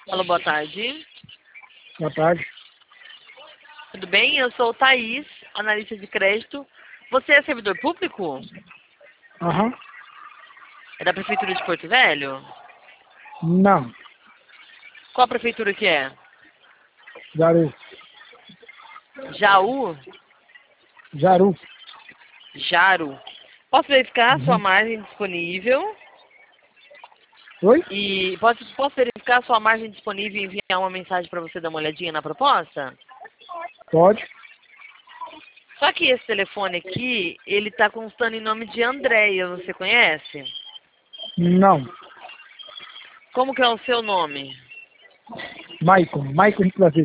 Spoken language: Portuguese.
Alô, boa tarde. Boa tarde. Tudo bem? Eu sou o Thaís, analista de crédito. Você é servidor público? Aham. É da Prefeitura de Porto Velho? Não. Qual prefeitura que é? Jaru. Jaú? Jaru. Jaro. Posso verificar a sua Uhum. margem disponível? Oi? E posso verificar a sua margem disponível e enviar uma mensagem para você dar uma olhadinha na proposta? Pode? Só que esse telefone aqui, ele tá constando em nome de Andréia, você conhece? Não. Como que é o seu nome? Maicon. Maicon de Brasil.